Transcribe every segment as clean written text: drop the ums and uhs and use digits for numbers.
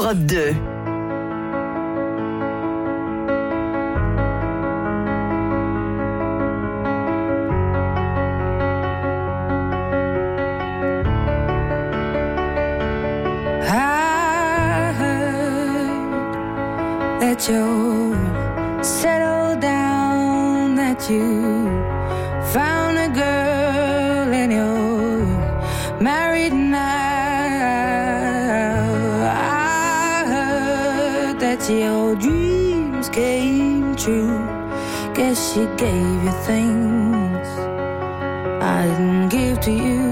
Europe 2. That you settled down, that you found a girl and you're married now. I heard that your dreams came true. Guess she gave you things I didn't give to you.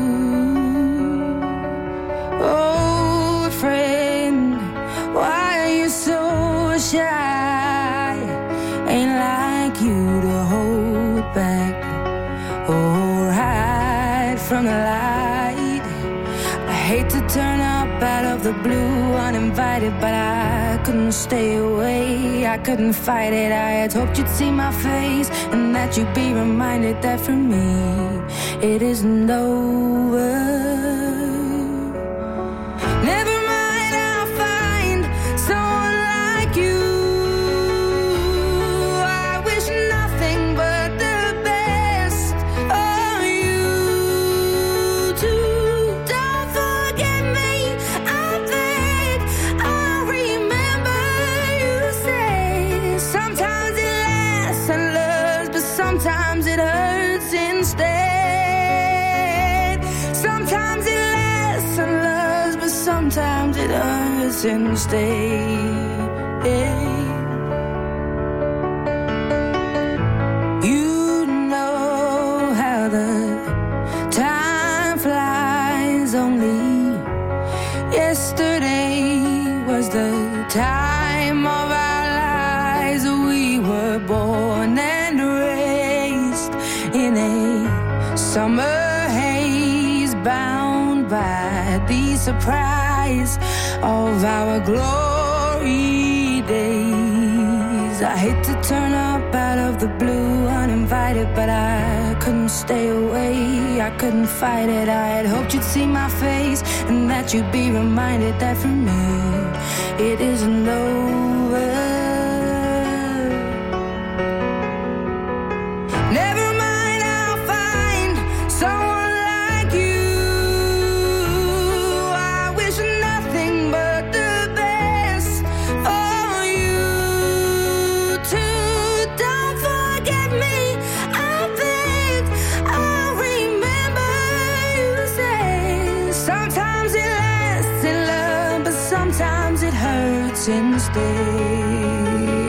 Oh, friend, why are you so shy? Ain't like you to hold back or hide from the light. I hate to turn up out of the blue uninvited, but I couldn't stay away, I couldn't fight it. I had hoped you'd see my face and that you'd be reminded that for me it isn't over. Never mind, I'll find someone like you. I wish nothing but the best of you too. Don't forget me, I beg. I remember you say sometimes it lasts and loves, but sometimes it hurts instead. Sometimes it lasts and loves, but sometimes it hurts instead. You know how the time flies. Only yesterday was the time of our lives. We were born and raised in a summer haze, bound by the surprise of our glory days. I hate to turn up out of the blue uninvited, but I couldn't stay away, I couldn't fight it. I had hoped you'd see my face and that you'd be reminded that for me it isn't over. Never mind, I'll find someone like you. I wish nothing but the best for you too. Don't forget me, I beg. I remember you say sometimes it lasts in love, but sometimes it hurts instead.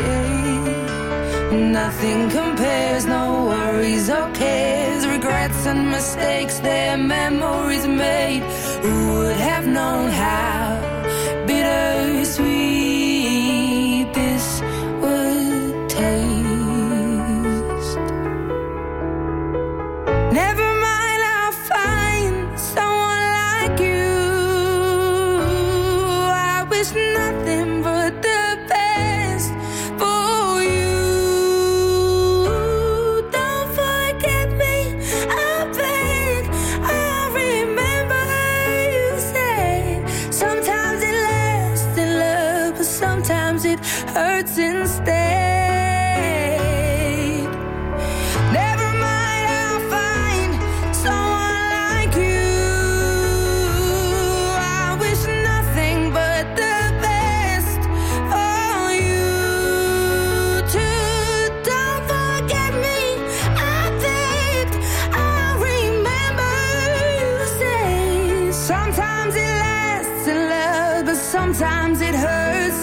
Nothing compares, no worries or cares, regrets and mistakes, their memories made. Who would have known how bittersweet this would taste? Never mind, I'll find someone like you. I wish nothing but the best for you. Don't forget me, I beg. I remember you say sometimes it lasts in love, but sometimes it hurts instead. Never mind, I'll find someone like you. I wish nothing but the best for you too. Don't forget me, I beg. I remember you say sometimes it lasts in love, but sometimes it hurts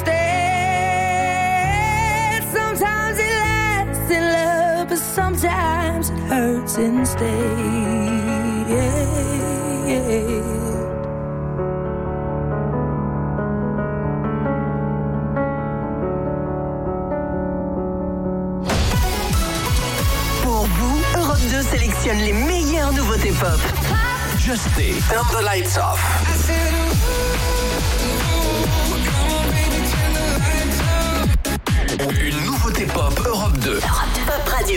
instead. Sometimes it lasts in love, but sometimes it hurts instead. Pour vous, Europe 2 sélectionne les meilleures nouveautés pop. Just Stay, Turn the Lights Off. Une nouveauté pop Europe 2. Europe 2 Pop Radio.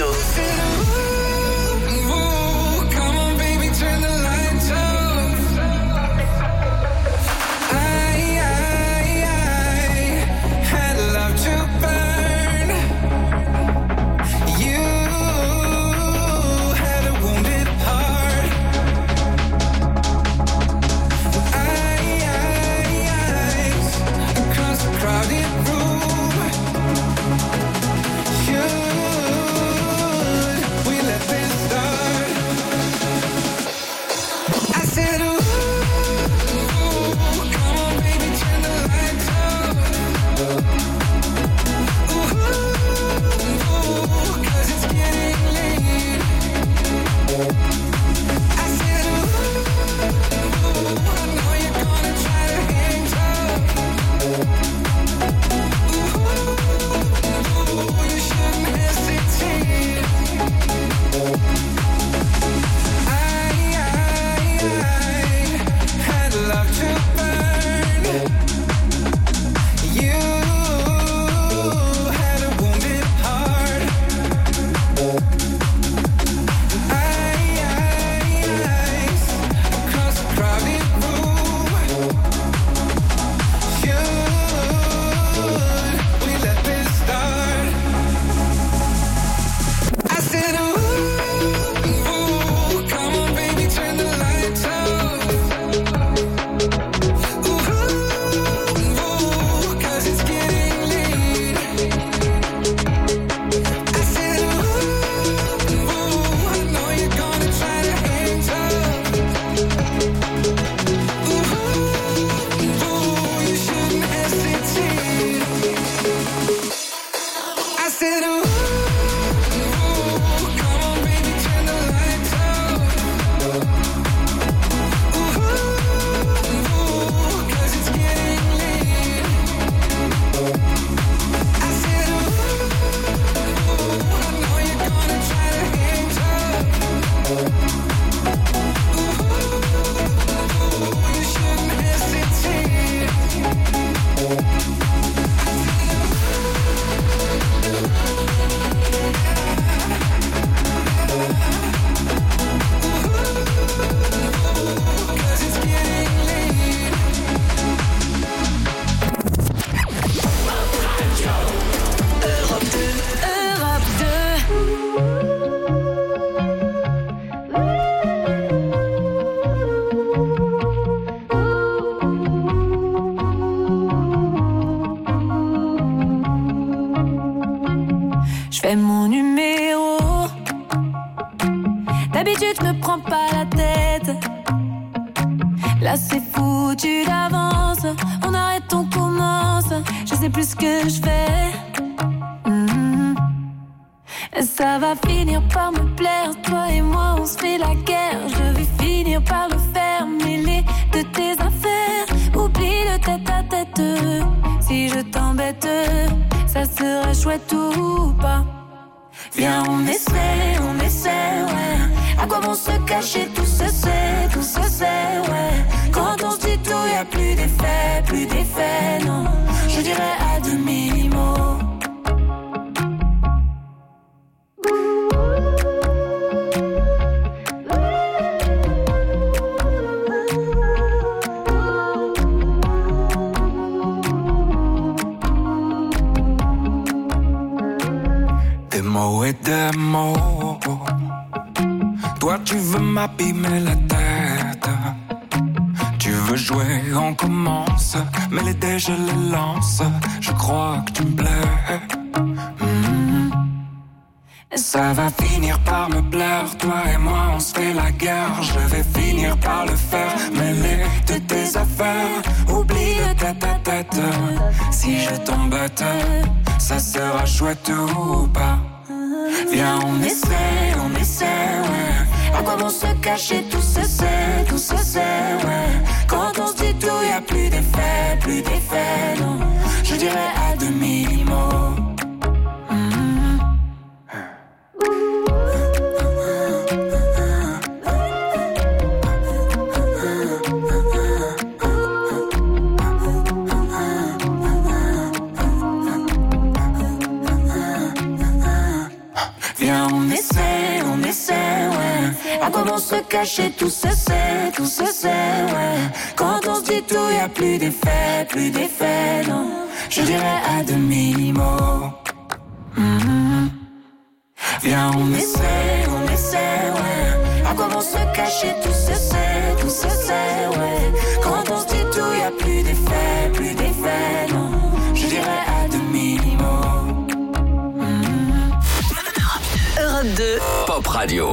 Pop Radio.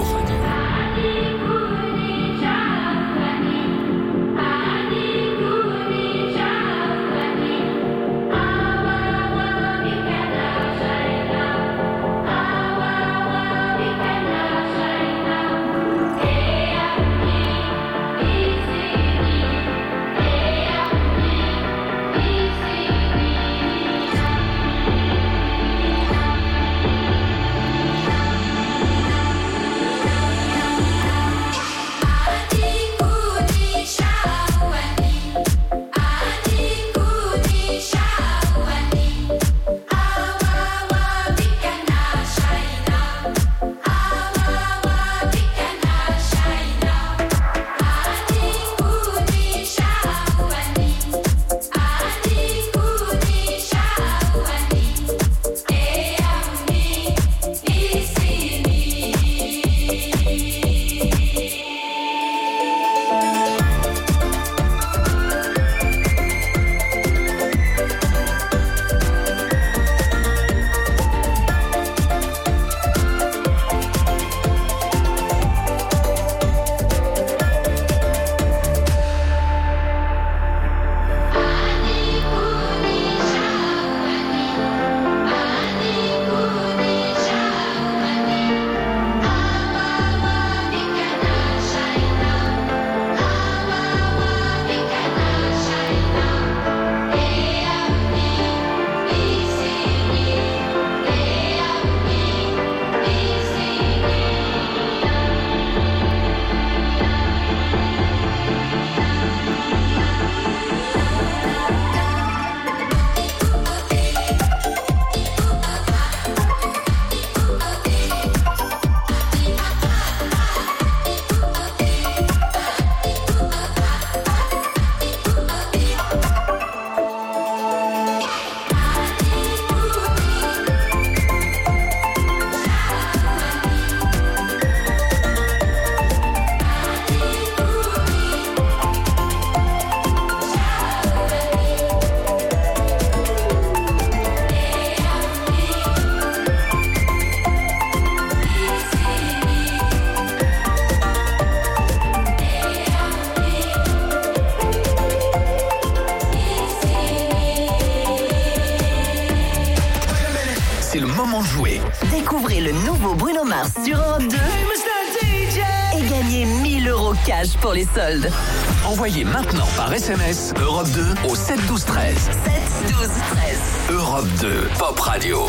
Découvrez le nouveau Bruno Mars sur Europe 2 et gagnez 1 000 € cash pour les soldes. Envoyez maintenant par SMS Europe 2 au 7 12 13. 7 12 13. Europe 2 Pop Radio.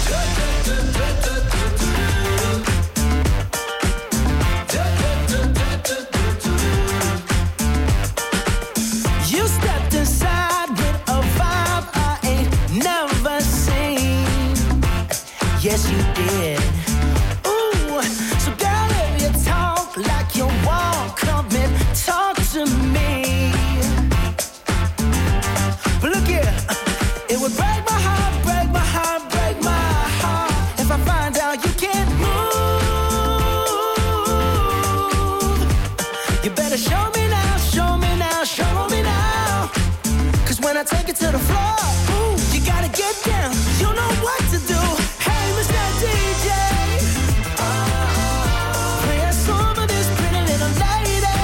You stepped inside with a vibe I ain't never seen. Yes, you did. Ooh, so girl, if you talk like you walk, come and talk to me. But look here, it would break my heart, break my heart, break my heart if I find out you can't move. You better show me now, show me now, show me now. 'Cause when I take it to the floor, ooh, you gotta get down. You know what to do. Hey, Mr. DJ, play a song of this pretty little lady.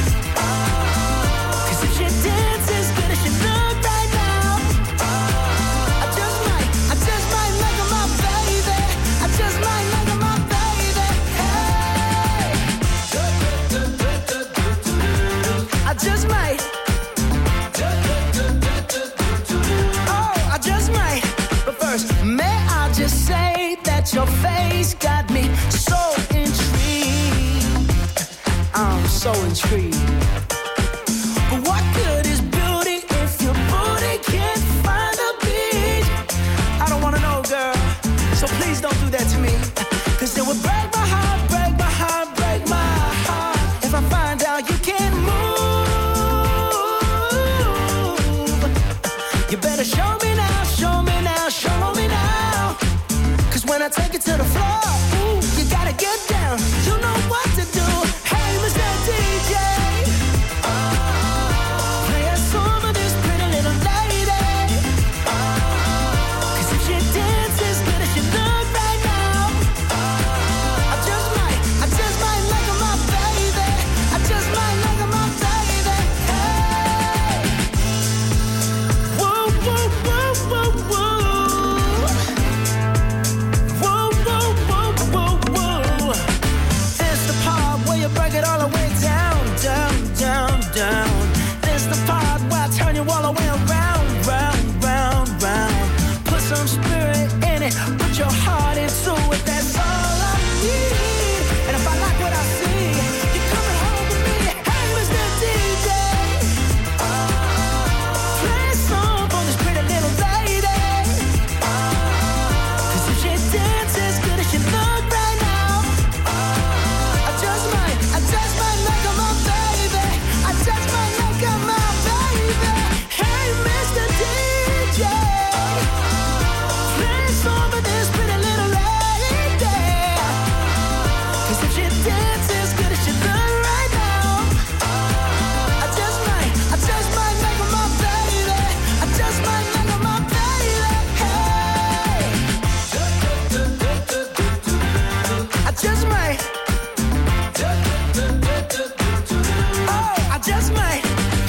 'Cause if she dances as good as she look right now, I just might make her my baby. I just might make her my baby. Hey, I just might. Oh, I just might. But first, may I just say that your face got me so intrigued. I'm so intrigued. But what good is beauty if your booty can't find a beat? I don't wanna know, girl. So please don't do that to me. 'Cause it would break my heart, break my heart, break my heart if I find out you can't move. You better show me now, show me now, show me now. 'Cause when I take it to the floor, ooh, you gotta get down. You know what to do. Hey, Mr. DJ, play a song of this pretty little lady. 'Cause if she dances as good as she look right now, I just might make her my baby. I just might make her my baby. Hey, whoa, whoa, whoa, whoa, whoa. Whoa, whoa, whoa, whoa, whoa. This the part where you break it all the way down, down, down, down. This the part where I turn you all the way around, round, round, round. Put some spirit in it, put your heart into it. That's all I need. And if I like what I see, you're coming home with me. Hey, Mr. DJ, play a song for this pretty little lady. 'Cause if she dances as good as she look right now, I just might make her my baby. I just might make her my baby. Hey, Mr. DJ, play a song for this pretty little lady. 'Cause if she dances as good as she look right now, I just might make her my baby. I just might make her my baby. Hey, I just might. Oh, I just might.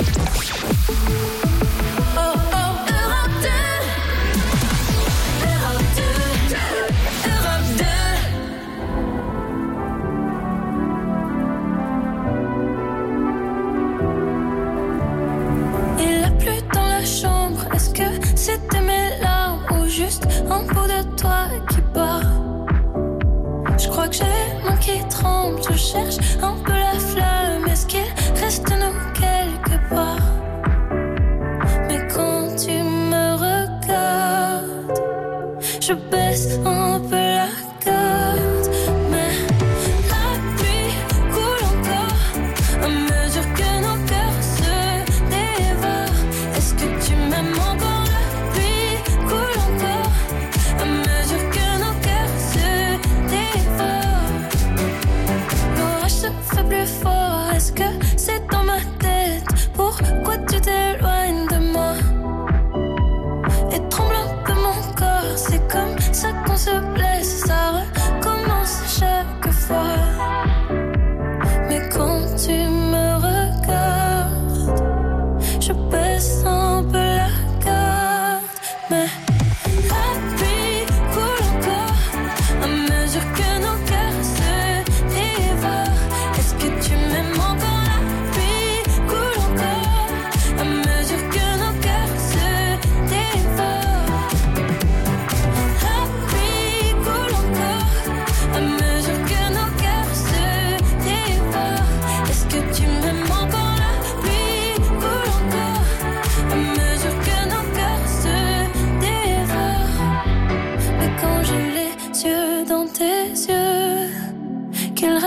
Oh, oh, Europe 2. Europe 2. Europe 2. Il a plu dans la chambre. Est-ce que c'était mes larmes ou juste un bout de toi qui bat? Je crois que j'ai mon qui tremble. Je cherche un peu la flamme. Est-ce qu'il reste de nous quelque part? Mais quand tu me regardes, je baisse un peu la garde. Mais la pluie coule encore à mesure que nos cœurs se dévorent. Est-ce que tu m'aimes encore? La pluie coule encore à mesure que nos cœurs se dévorent. L'orage se fait plus fort. Est-ce que c'est dans ma tête? Pourquoi tu t'éloignes de moi? Et tremble un peu mon corps. C'est comme ça qu'on se blesse. Ça recommence chaque fois. Mais quand tu me regardes, je baisse un peu la garde. Mais la pluie coule encore à mesure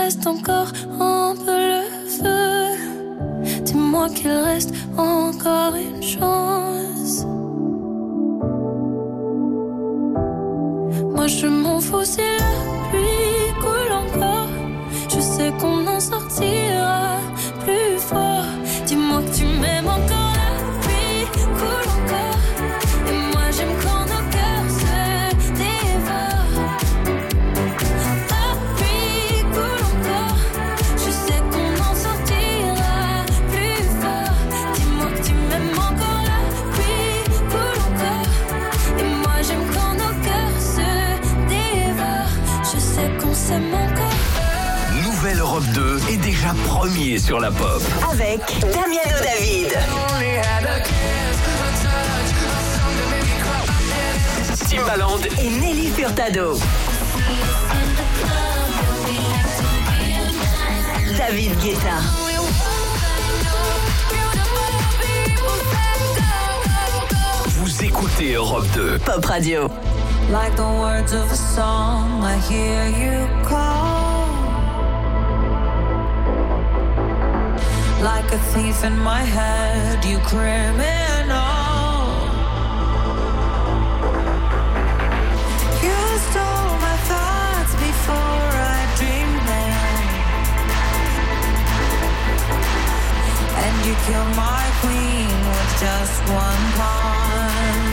reste encore un peu le feu. Dis-moi qu'il reste encore une chance. Moi je m'en fous si la pluie coule encore. Je sais qu'on en sortira plus fort. Dis-moi que tu m'aimes encore, la pluie coule encore. Et moi j'aime quand nos cœurs se dévorent. La pluie coule encore. Je sais qu'on en sortira plus fort. Dis-moi que tu m'aimes encore, la pluie coule encore. Et moi j'aime quand nos cœurs se dévorent. Je sais qu'on s'aime encore. Nouvelle Europe 2 est déjà premier sur la pop. Avec Damiano David. Timbaland Et Nelly Furtado. David Guetta. Vous écoutez Europe 2. Pop Radio. Like the words of a song, I hear you call. Like a thief in my head, you criminal. You stole my thoughts before I dreamed them. And you killed my queen with just one pawn.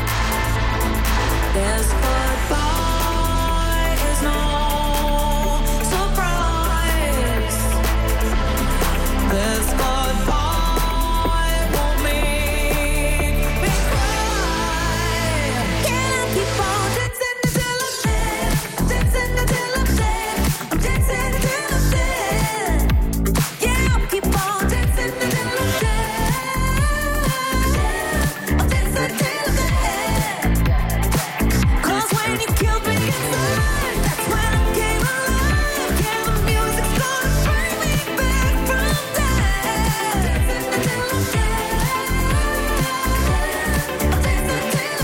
This goodbye is no surprise. This goodbye won't make me cry. Can I keep on dancing until I'm dead? Dancing until I'm dead. I'm dancing until I'm dead. Yeah, I'll keep on dancing until I'm dead. I'm dancing until I'm dead. 'Cause when you killed me inside, that's when I came alive. Yeah, the music's gonna bring me back from death. Dancing until I'm dead. I'm dancing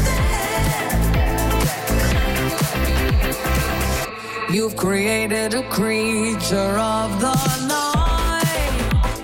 until I'm dead. You've created a creature of the night.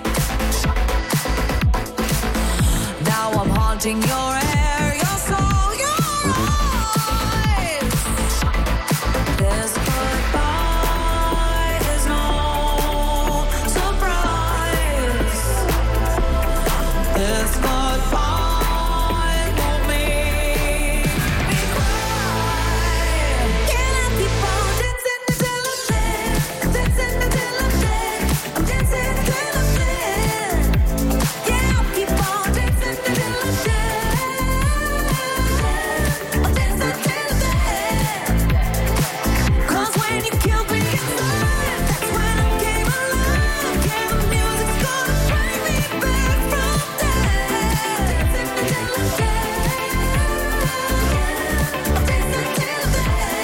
Now I'm haunting your hair, your soul, your eyes. This goodbye is no surprise. This goodbye won't make me cry. Can I keep on dancing until I'm dead? Dancing until I'm dead. I'm dancing until I'm dead. Yeah, I'll keep on dancing until I'm dead. I'm dancing until I'm dead. 'Cause when you killed me inside, that's when I came alive. Yeah, the music's gonna bring me back from death. Dancing until I'm dead. I'm dancing until I'm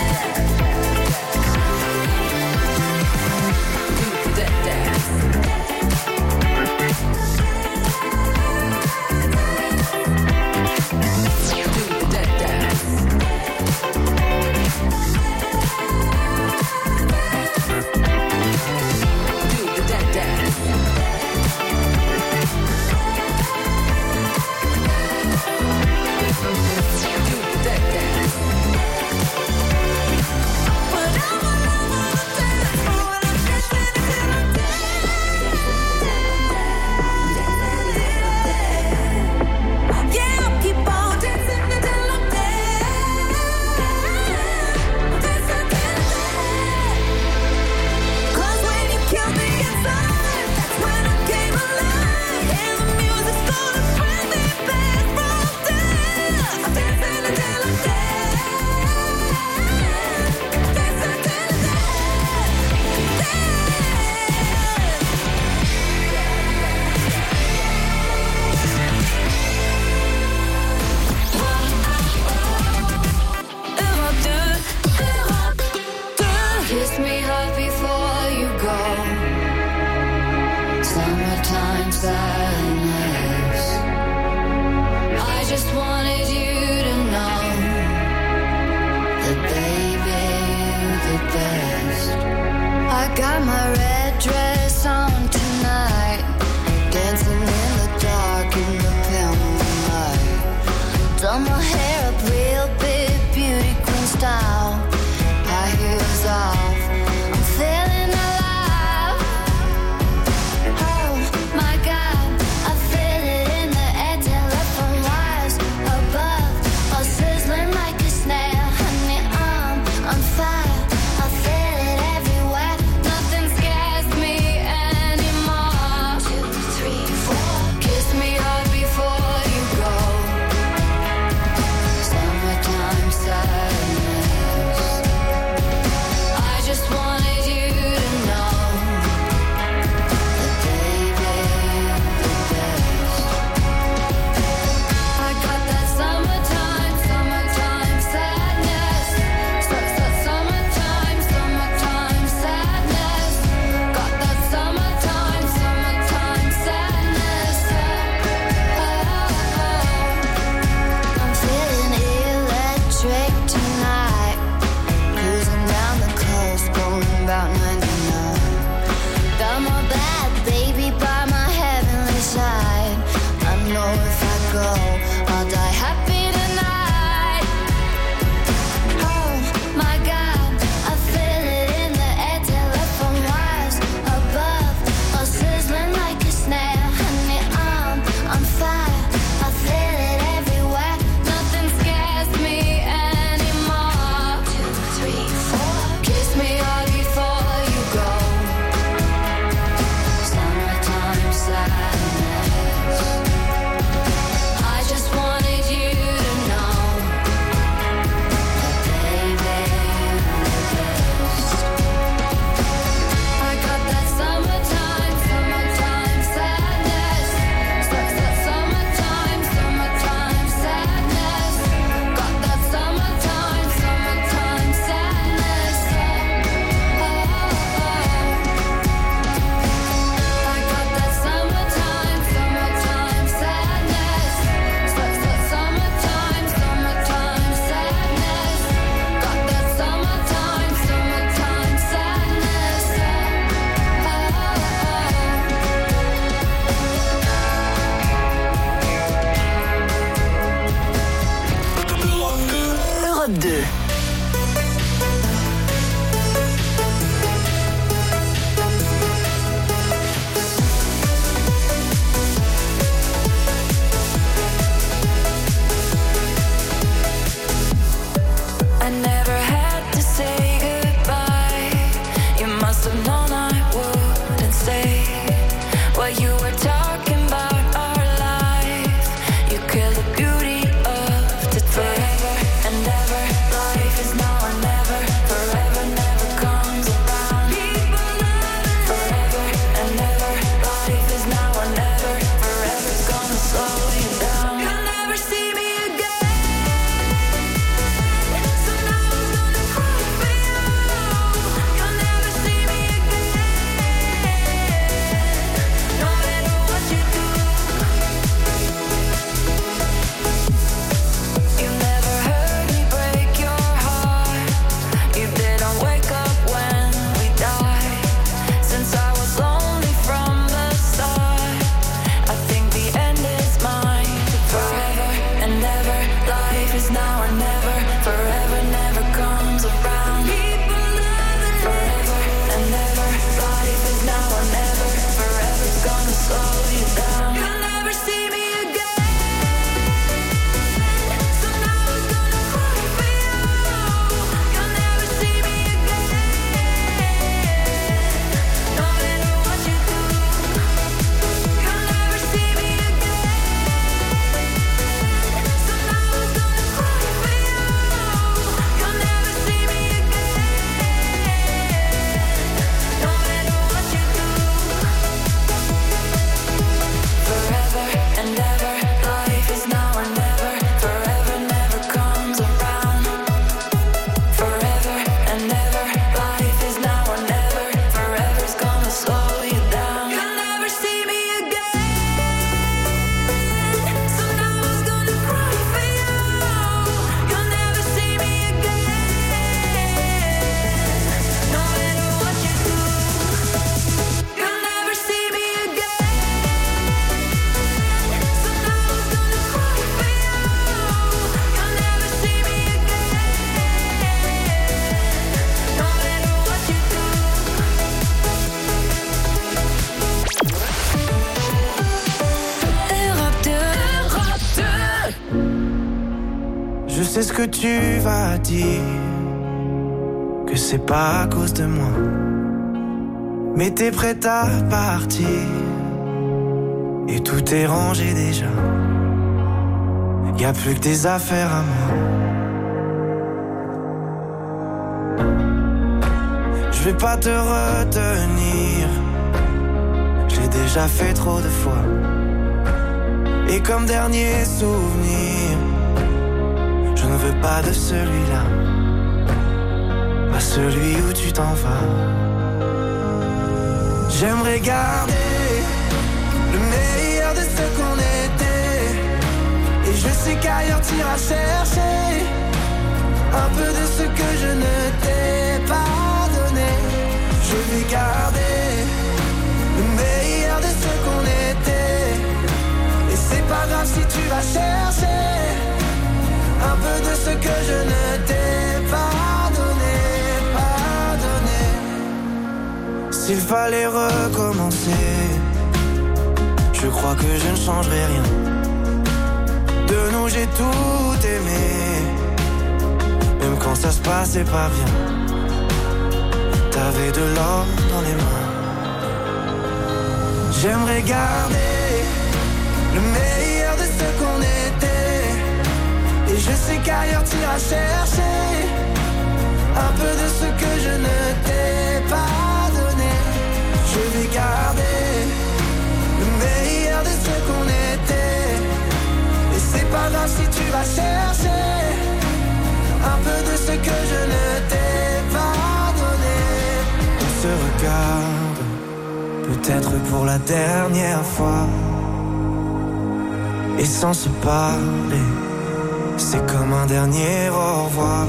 dead. Do that dance. Do that dance. Do that dance. Do that dance. But I'm all over the dance floor and I'm dancing until I'm dead. Yeah, I'll keep on dancing until I'm dead. I'm dancing until I'm dead. 'Cause when you killed me inside, that's when I came alive. Yeah, the music's gonna bring me back from death. I'm dancing until I'm dead. Dancing until I'm dead. Europe 2, Europe 2. Kiss me hard before you go. Summertime sadness. I just wanted you to know that baby, you're the best. I got my red dress on tonight, dancing in the dark in the pale moonlight. Done my hair up real big, beauty queen style. High heels off, I'm feeling alive. Oh my God, I feel it in the air, telephone wires above, all sizzling like a snare. Honey, I'm on fire, I feel it everywhere. Nothing scares sais ce que tu vas dire, que c'est pas à cause de moi. Mais t'es prête à partir, et tout est rangé déjà. Y'a plus que tes affaires à moi. Je vais pas te retenir, j'ai déjà fait trop de fois. Et comme dernier souvenir, je ne veux pas de celui-là, pas celui où tu t'en vas. J'aimerais garder le meilleur de ce qu'on était, et je sais qu'ailleurs t'iras chercher un peu de ce que je ne t'ai pas donné. Je vais garder le meilleur de ce qu'on était, et c'est pas grave si tu vas chercher un peu de ce que je ne t'ai pas donné, pas donné. S'il fallait recommencer, je crois que je ne changerai rien. De nous j'ai tout aimé, même quand ça se passait pas bien. T'avais de l'or dans les mains. J'aimerais garder le meilleur de ce qu'on était, et je sais qu'ailleurs t'iras chercher un peu de ce que je ne t'ai pas donné. Je vais garder le meilleur de ce qu'on était, et c'est pas grave si tu vas chercher un peu de ce que je ne t'ai pas donné. On se regarde, peut-être pour la dernière fois, et sans se parler, c'est comme un dernier au revoir.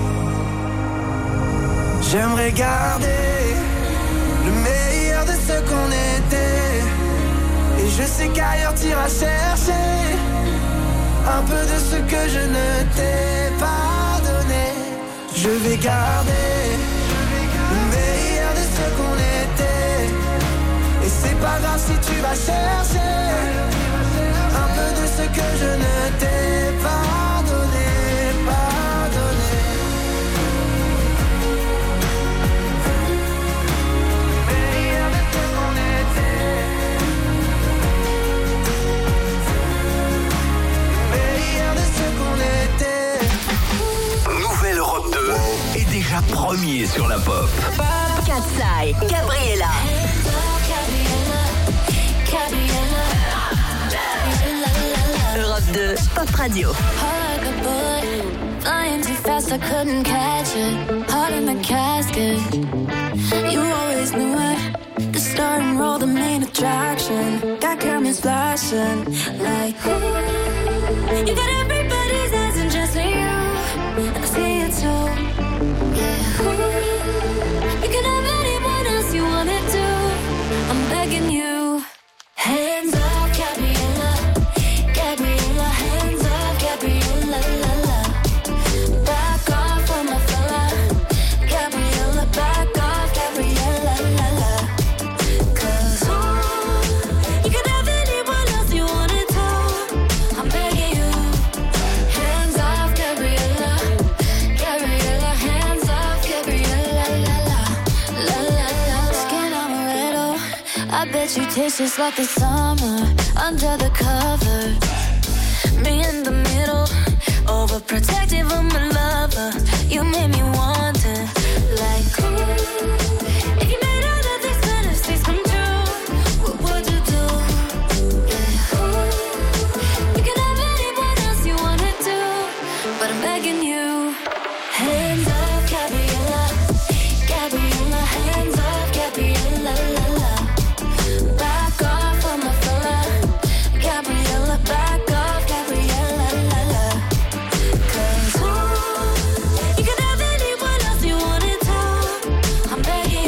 J'aimerais garder le meilleur de ce qu'on était, et je sais qu'ailleurs t'iras chercher un peu de ce que je ne t'ai pas donné. Je vais garder le meilleur de ce qu'on était, et c'est pas grave si tu vas chercher un peu de ce que je ne t'ai pas donné, pas donné. Le meilleur de ce qu'on était, le meilleur de ce qu'on était. Nouvelle Europe 2 est déjà premier sur la pop. Katsai, Gabriella. Europe 2, Pop Radio. Flying too fast, I couldn't catch it. Heart in the casket. You always knew it. The star and roll, the main attraction. Got cameras flashing like ooh. You got everybody's eyes and just you. And I see it too. Yeah. Ooh. You can have anyone else you wanted to. I'm begging you. Hands up, Gabriella. Gabriella, hands up, Gabriella, la la. Back off from my fella. Gabriella, back off, Gabriella, la la. 'Cause ooh, you can have anyone else you wanted to. I'm begging you. Hands off, Gabriella. Gabriella, hands off, Gabriella, la la. La la la. Skin amaretto. I bet you taste just like the summer under the cover. Me in the middle, overprotective of my lover. You made me wonder, like ooh, if you made all of these fantasies come true, what would you do? Yeah, ooh, you can have anyone else you wanted to, but I'm begging you. Hands up, Gabriella, Gabriella, hands up, Gabriella, la la. Back off on my fella, Gabriella, back off, Gabriella, la la. 'Cause ooh, you can have anyone else you wanted to. I'm begging.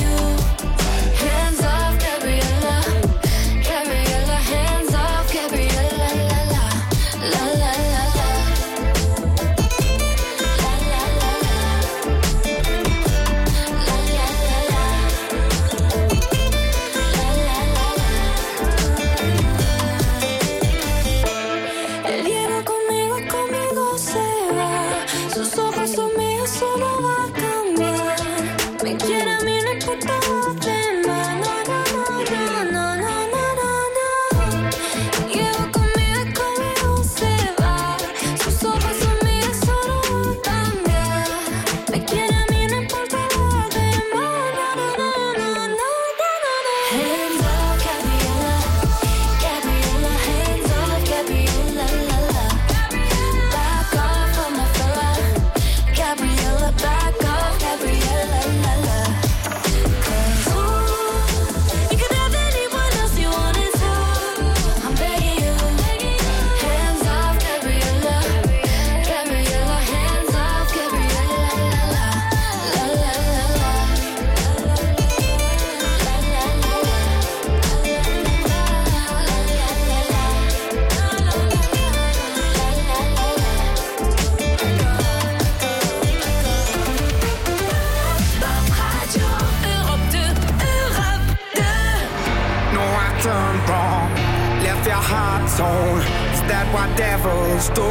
heart tone. Is that what devils do?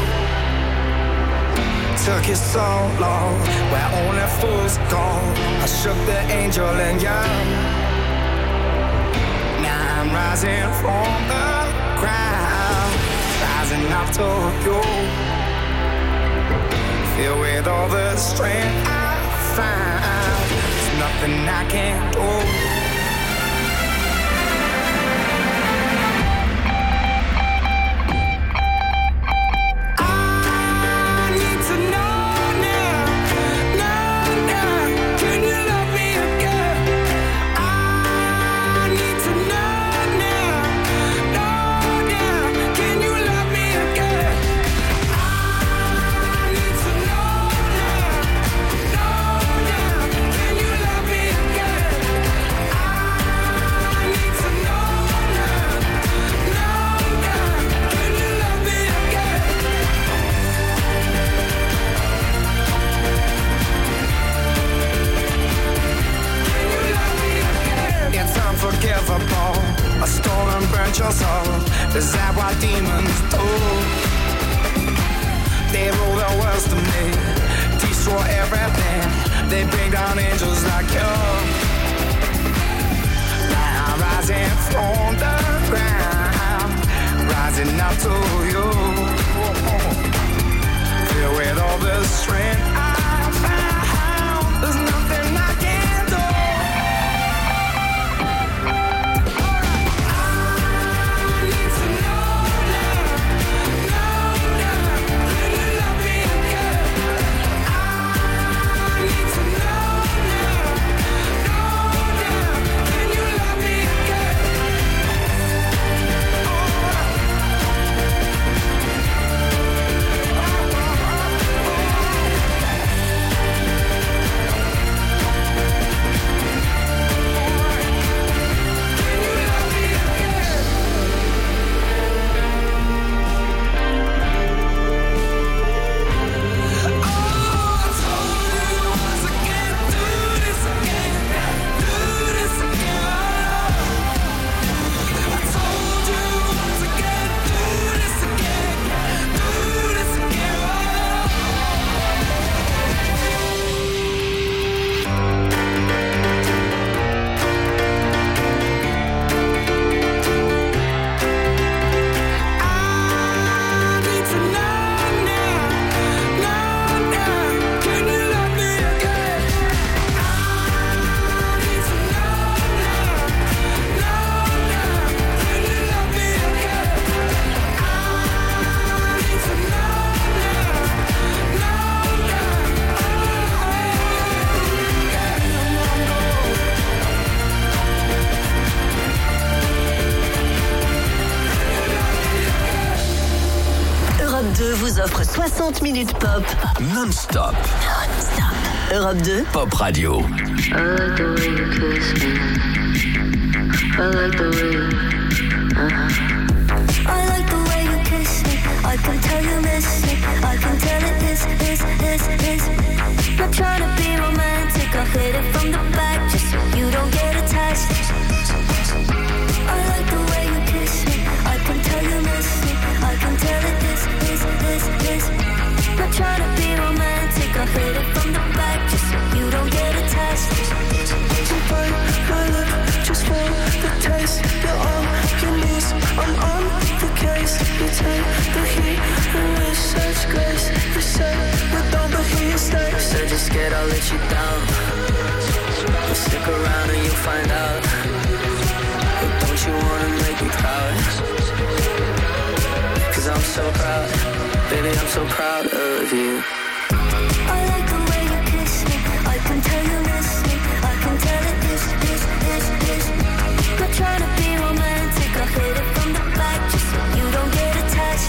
Took you so long, where only fools go. I shook the angel and young. Now I'm rising from the ground, rising up to you. Filled with all the strength I found, there's nothing I can't do. A stolen burnt your soul. Is that what demons do? They rule the world to me, destroy everything. They bring down angels like you. Now I'm rising from the ground, rising up to you. Filled with all the strength I found, there's nothing I can't do. Vous offre 60 minutes pop non-stop. Europe 2 Pop Radio. I like the way you kiss me. I like the way you I like the way you kiss me. I can tell you miss me. I can tell it is. Not trying to be romantic. I'll hit it from the back just so you don't get attached. I like the way you kiss me. I can tell you miss me. I can tell it is. Not trying to be romantic. I'll hit it from the back just so you don't get attached. To bite my lip, just for the taste. You're on your knees, I'm on the case. You take the heat and with such grace. You say with all the heat stays. said you're scared I'll let you down. Well, stick around and you'll find out. But don't you wanna make me proud? Cause I'm so proud. Baby, I'm so proud of you. I like the way you kiss me. I can tell you miss me. I can tell it is. Not trying to be romantic. I'll hit it from the back just so you don't get attached.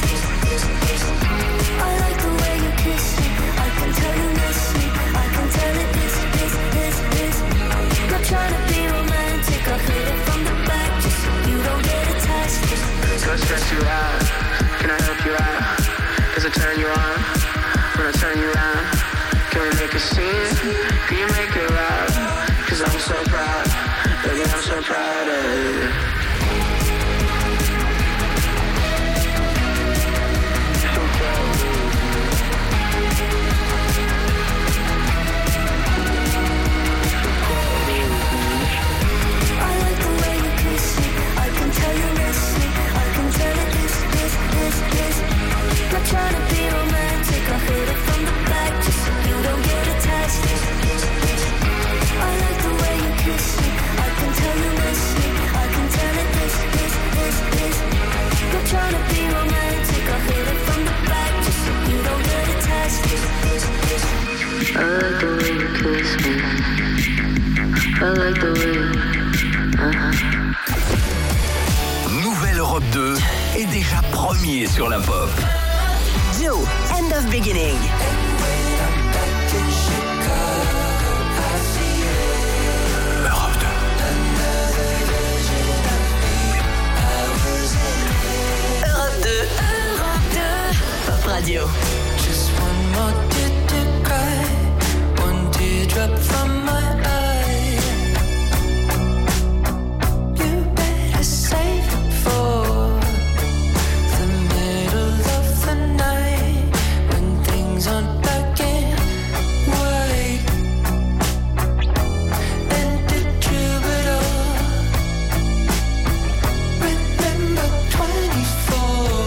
I like the way you kiss me. I can tell you miss me. I can tell it is. Not trying to be romantic. I'll hit it from the back just so you don't get attached. Let's stress you out. Can I help you out? Does it turn you on? When I turn you around, can we make a scene? Can you make it loud? Cause I'm so proud. Baby, I'm so proud of you. like the way you kiss me. I like the way. Nouvelle Europe 2 est déjà premier sur la pop. Joe, End of Beginning. Europe 2. Europe 2. Pop Radio. Just one more tear to cry, one teardrop from my eye. You better save it for the middle of the night when things aren't black and white. And did you at all remember 24?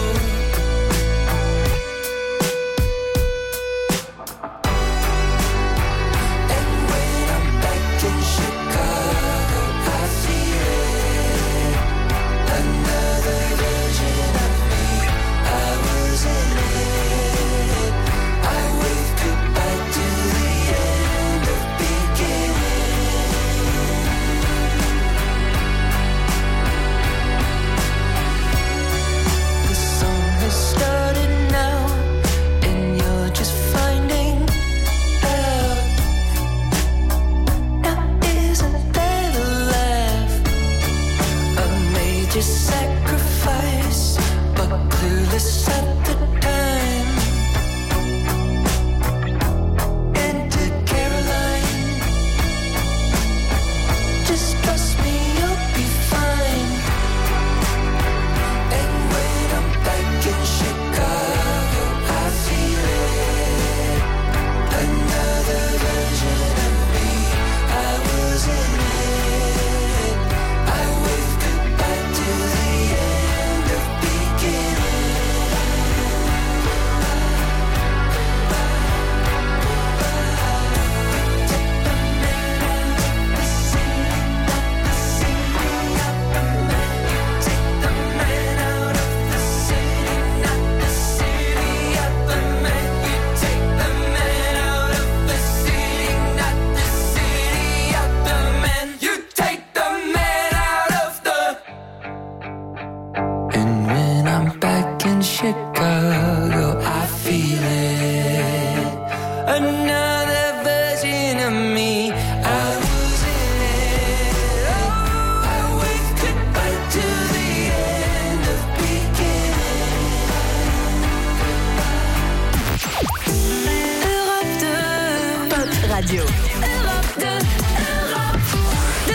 Sacrifice, but clueless at the time. And to Caroline, just trust me, you'll be fine. And when I'm back in Chicago, I feel it. Another version of me, I was in it. I wave goodbye to the end of beginning. Take the man out of the city, not the city of the man. You take the man out of the city, not the city of the man. You take the man out of the. And when I'm back in Chicago, I feel it. Another version of me, I was in it. Oh, I wave goodbye to the end of beginning. Europe 2. Pop Radio. Europe 2. Europe 2.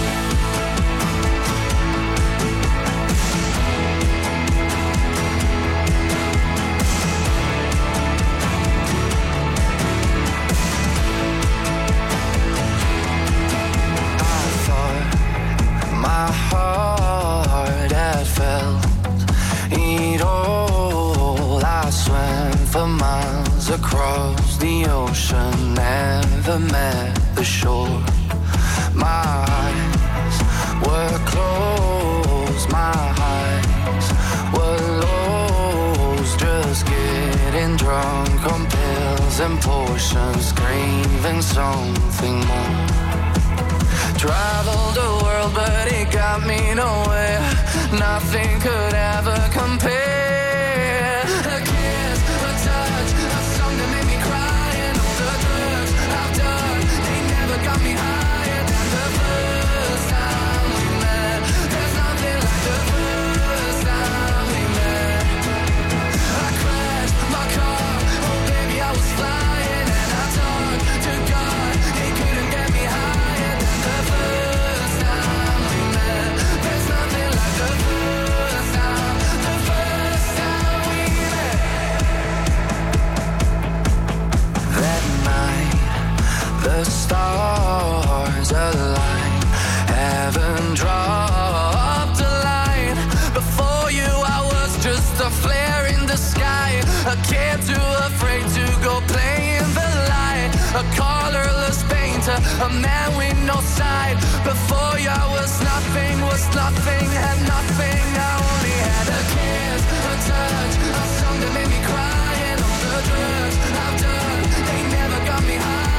I thought my heart had felt it all. I swam for miles across the ocean, never met the shore. My eyes were closed, my eyes were lost, just getting drunk on pills and potions, craving something more. Traveled the world, but it got me nowhere. Nothing could ever compare. A kiss, a touch, a song that made me cry, and all the drugs I've done, they never got me higher than the first time we met. There's nothing like the first time we met. I crashed my car, oh baby I was flying, and I talked to God, he couldn't get me higher than the first time we met. There's nothing like the first time we met. That night, the stars align, heaven dropped a line. Before you I was just a flare in the sky, a kid too afraid to go play in the light, a colorless painter, a man with no side. Before you I was nothing, had nothing. I only had a kiss, a touch, a song that made me cry, and all the drugs I've done, they never got me high.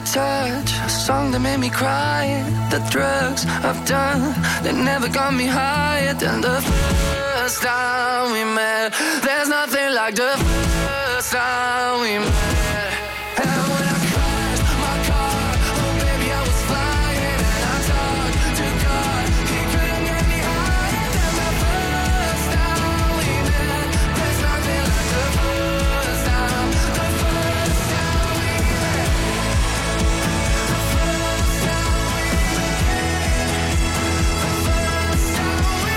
touch, a song that made me cry. The drugs I've done, they never got me higher than the first time we met. There's nothing like the first time we met. And when I crashed my car, oh baby I was flying. And I talked to God, he couldn't get me higher than the first time we met. There's nothing like the first time, the first time we met. The first time we met. The first time we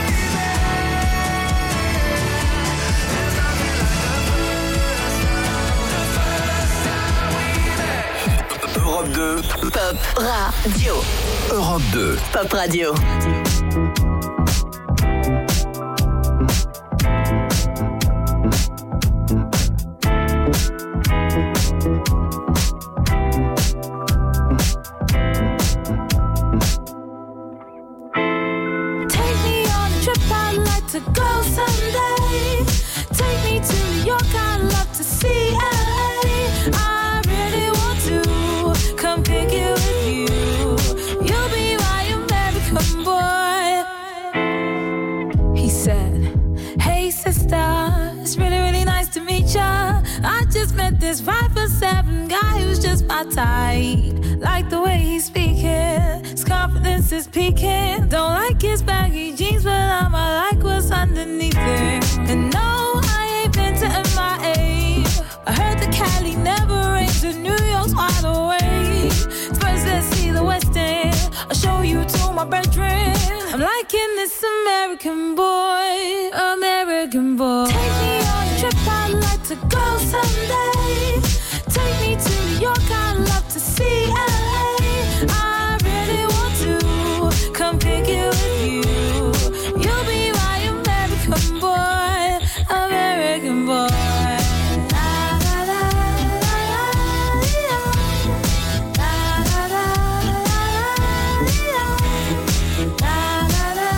met. There's nothing like the first time, the first time we met. Europe 2. Pop Radio. Europe 2. Pop Radio. Take me on a trip, I'd like to go someday. Take me to New York, I'd love to see LA. I really want to come pick you with you. You'll be my American boy. He said, hey sister, it's really, really nice to meet ya. I just met this 5'7" guy who's just my type. Like the way he's speaking, his confidence is peaking. Don't like his baggy jeans, but I'ma like what's underneath it. And no, I ain't been to MIA. I heard that Cali never rains and New York's wide awake. First let's see the West End, I'll show you to my bedroom. I'm liking this American boy, American boy. Take me on a trip, I'd like to go someday. Take me to New York, I'd love to see LA. I really want to come pick you with you. You'll be my American boy, American boy. La, la, la, la, la, yeah. La, la, la, la, la, la,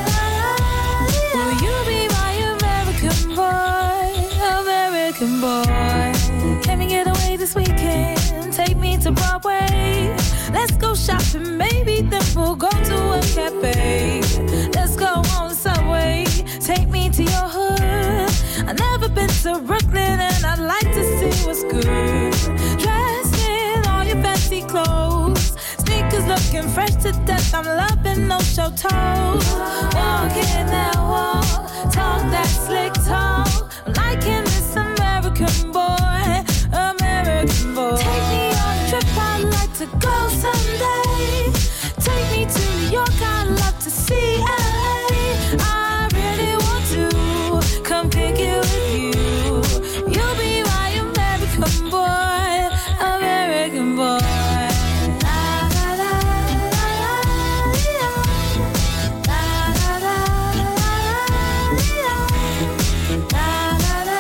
la. Will you be my American boy, American boy? Can we get away this weekend? Take me to Broadway. Let's go shopping, maybe then we'll go to a cafe. Let's go on the subway, take me to your hood. I've never been to Brooklyn and I'd like to see what's good. Dressed in all your fancy clothes, sneakers looking fresh to death. I'm loving no show toes. Walking that wall, talk that slick talk. I'm liking this American boy, American boy. Take me on a trip, I'd like to go someday. Take me to New York, I'd love to see LA. I really want to come pick you with you. You'll be my American boy, American boy. La, la, la, la, la, yeah. La, la, la, la, yeah. La, la, la,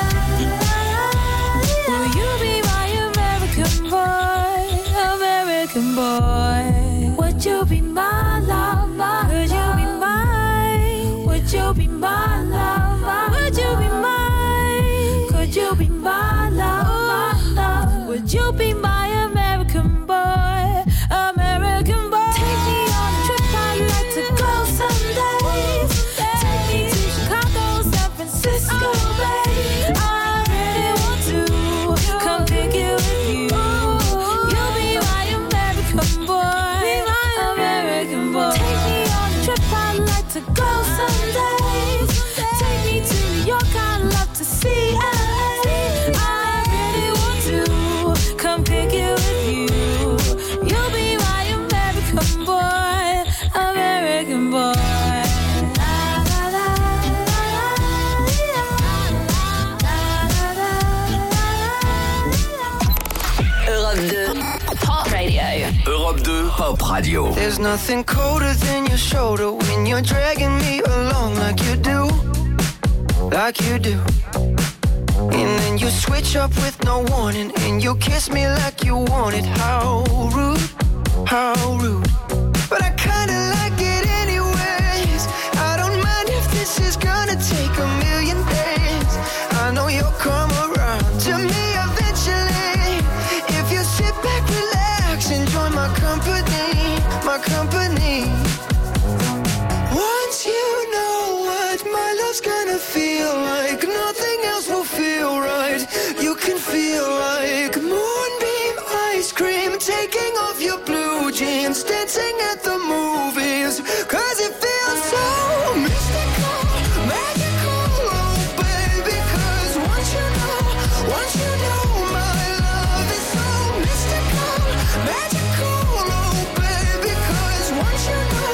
la, yeah. Will you be my American boy, American boy? Would you be my lover? Would you be mine? Would you be my lover? Would you be mine? Could you be my lover? Would you be my American boy, American boy? Take me on a trip, I'd like to go someday. Take me to Chicago, San Francisco, babe. I really want to come pick you with you. You'll be my American boy, American boy. Take me on a trip, I'd like to go someday. Take me to New York, I'd love to see LA. I really want to come pick you with you. You'll be my American boy, American boy. La, la, la, la, la, yeah. La, la, la, la, la, yeah. Europe 2. Pop Radio. Europe 2 Pop Radio. There's nothing colder than your shoulder when you're dragging me along like you do, like you do. And then you switch up with no warning, and you kiss me like you want it. How rude, how rude. But I kinda like it anyways. I don't mind if this is gonna take a million days. I know you'll come around to me eventually. If you sit back, relax, and company. Once you know what my love's gonna feel like, nothing else will feel right. You can feel like moonbeam ice cream, taking off your blue jeans, dancing at the movies, 'cause it feels so mystical, magical, oh baby. 'Cause once you know my love is so mystical, magical, oh baby. 'Cause once you know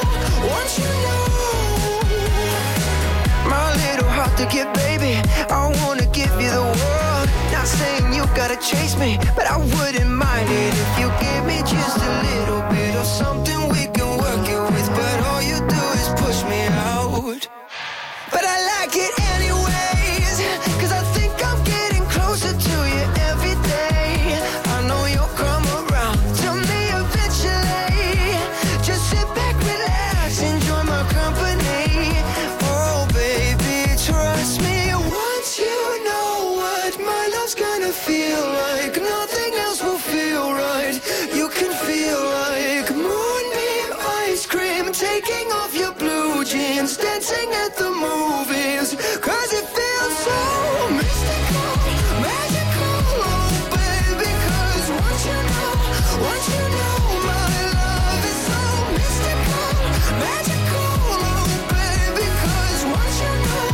my little heart to get, baby, I wanna give you the world. Not saying you gotta chase me, but I wouldn't mind it if you give me just a little bit of something we can work it with. But all you do is push me out. But I like it anyways, 'cause I think I'm getting closer to you every day. I know you'll come around to me eventually. Just sit back, relax, enjoy my company. Oh baby, trust me. Once you know what my love's gonna feel like, nothing else will feel right. You can feel like moonbeam ice cream, taking off your blue jeans, dancing at the movies, 'cause it feels so mystical, magical, oh baby. 'Cause once you know my love is so mystical, magical, oh baby. 'Cause once you know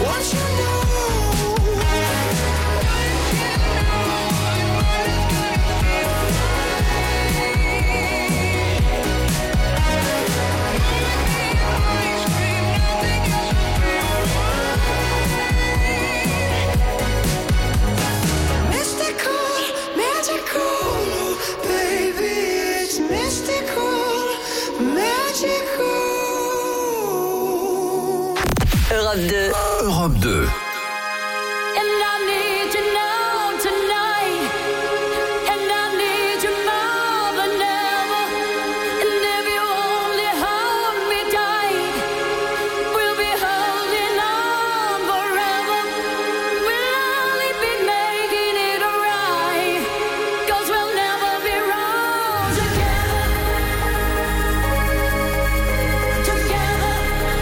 mystical, magical, baby, it's mystical, magical. Europe 2. Europe 2. And I need you now tonight, and I need you more than ever. And if you only hold me tight, we'll be holding on forever. We'll only be making it right, 'cause we'll never be wrong together. Together.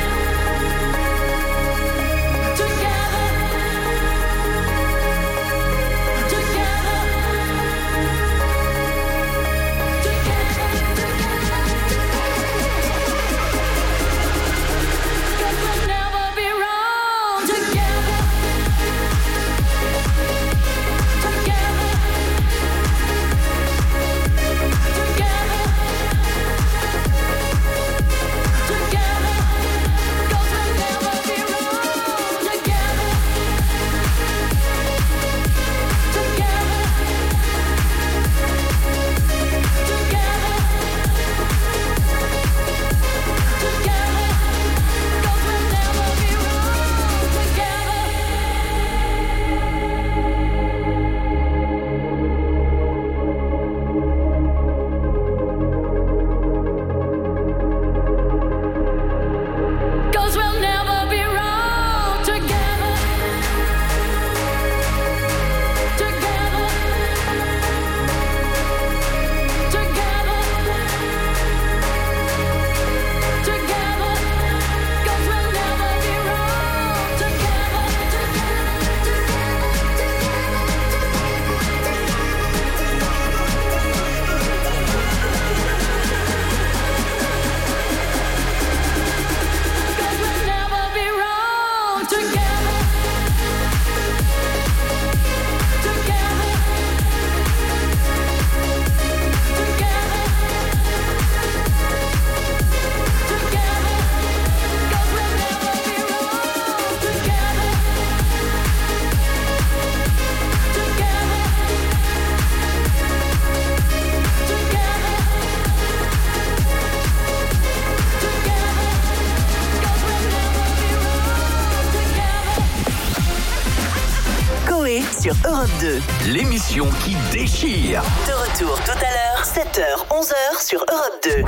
sur Europe 2. L'émission qui déchire. De retour tout à l'heure, 7h, 11h sur Europe 2.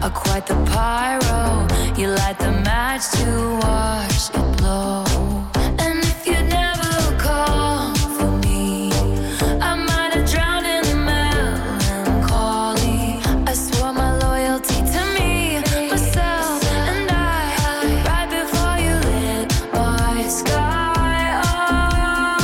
are quite the pyro. You light the match to watch